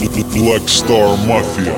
Black Star Mafia.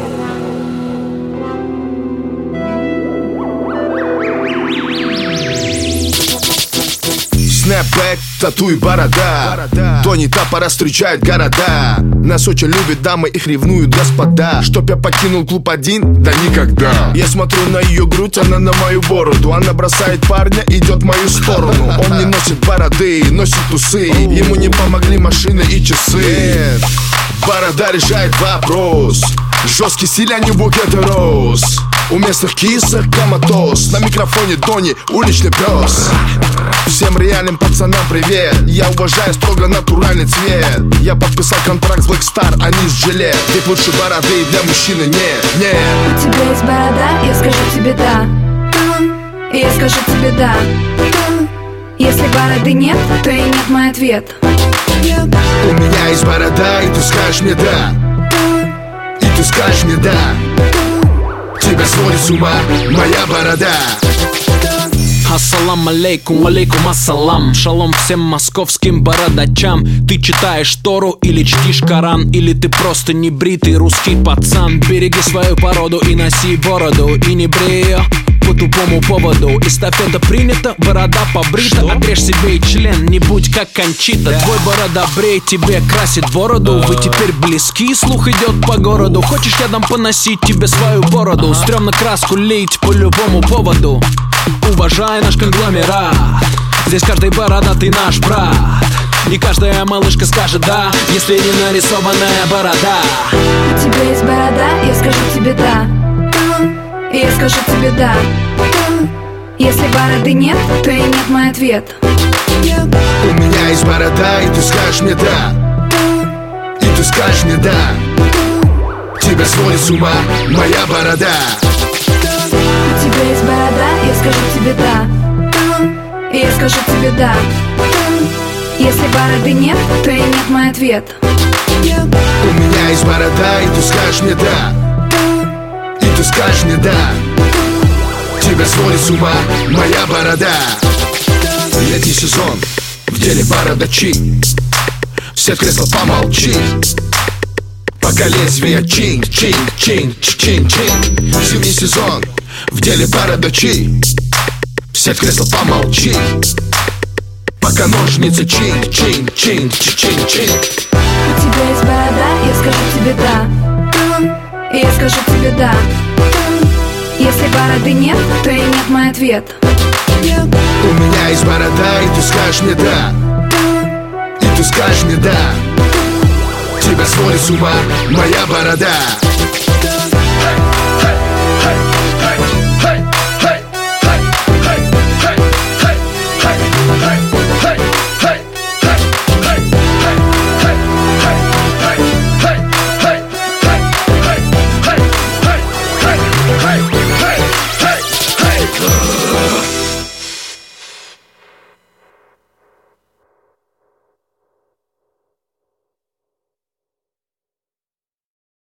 Снэпбэк, тату и борода. Тони Тапора встречает города. Нас очень любят дамы, их ревнуют господа. Чтоб я покинул клуб один? Да никогда. Я смотрю на ее грудь, она на мою бороду. Она бросает парня, идет в мою сторону. Он не носит бороды, носит усы. Ему не помогли машины и часы. Борода решает вопрос. Жесткий стиль, а не букет роз. У местных кисок коматоз. На микрофоне Тони, уличный пес. Всем реальным пацанам привет. Я уважаю строго натуральный цвет. Я подписал контракт с Black Star, а не с Жилет. Ведь лучше бороды для мужчины нет, нет. У тебя есть борода, я скажу тебе да. И я скажу тебе да. Если бороды нет, то и нет мой ответ. У меня есть борода, и ты скажешь мне да. И ты скажешь мне да. Тебя сводит с ума моя борода. Ассалам алейкум, алейкум ассалам. Шалом всем московским бородачам. Ты читаешь Тору или чтишь Коран, или ты просто небритый русский пацан. Береги свою породу и носи бороду, и не брей ее по тупому поводу. Эстафета принята, борода побрита. Отрежь себе и член, не будь как Кончита. Твой бородобрей тебе красит бороду. Вы теперь близки, слух идет по городу. Хочешь, я дам поносить тебе свою бороду? Стремно краску лить по любому поводу. Уважай наш конгломерат. Здесь каждый бородатый наш брат. И каждая малышка скажет да, если не нарисованная борода. У тебя есть борода, я скажу тебе да. И я скажу тебе да. Если бороды нет, то и нет мой ответ. У меня есть борода, и ты скажешь мне да. И ты скажешь мне да. Тебя сводит с ума моя борода. У тебя есть борода, я скажу тебе да. И я скажу тебе да. Если бороды нет, то и нет мой ответ. У меня есть борода, и ты скажешь мне да. И ты скажешь мне да. Тебя сводит с ума моя борода. Летний сезон, в деле бородачи. Все кресла помолчи. Пока лезвие чин, чин, чин, чин, чин. Зимний сезон, в деле бородачи. Все кресла помолчи. Пока ножницы чин, чин, чин, чин, чин. У тебя есть борода, я скажу тебе да. И я скажу тебе да. Если бороды нет, то и нет мой ответ. У меня есть борода, и ты скажешь мне да. И ты скажешь мне да. Тебя сводит с ума моя борода.